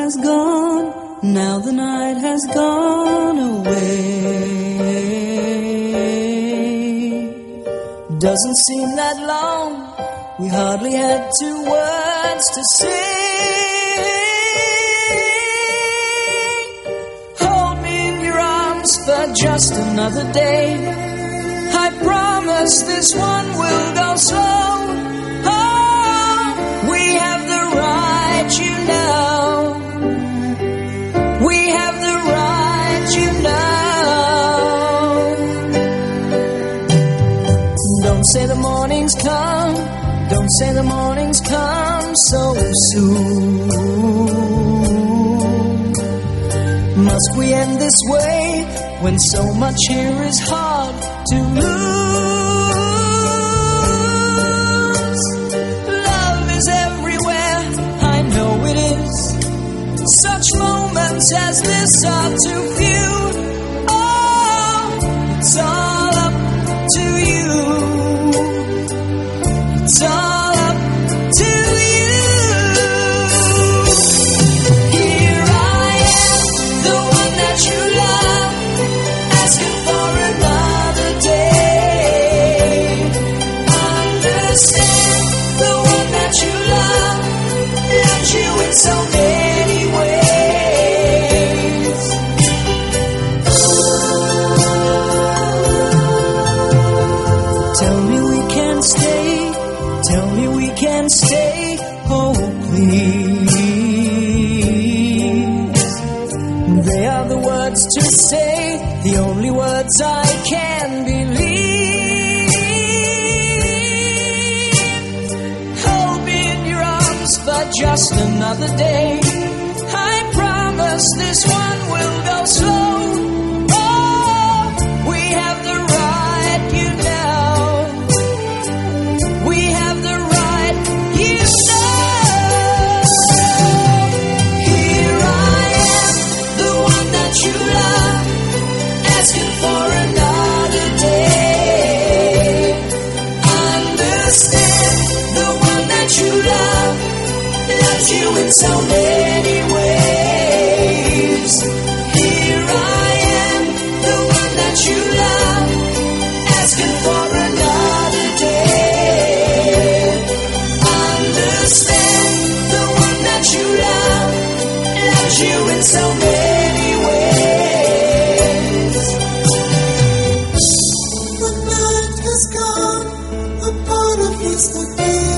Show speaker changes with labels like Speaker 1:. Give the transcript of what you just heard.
Speaker 1: has gone, now the night has gone away. Doesn't seem that long, we hardly had 2 words to say. Hold me in your arms for just another day. I promise this one will go slow. Oh, we have the right, you know. We have the right, you know. Don't say the morning's come, don't say the morning's come so soon. Must we end this way when so much here is hard to lose? Love is everywhere, I know it is. Such moments as this are too few. Oh, it's all up to you. It's all up to you. Here I am, the one that you love, asking for another day. Understand, the one that you love loves you in so many ways. Tell me we can stay, tell me we can stay, oh please. They are the words to say, the only words I can believe. Hold me in your arms for just another day. I promise this one will go slow. Oh, we have the right, you know. We have the right, you know. Here I am, the one that you love, asking for another day. Understand, the one that you love loves you in so many ways. Here I am, the one that you love, asking for another day. Understand, the one that you love loves you in so many ways.
Speaker 2: The night has gone, a part of yesterday.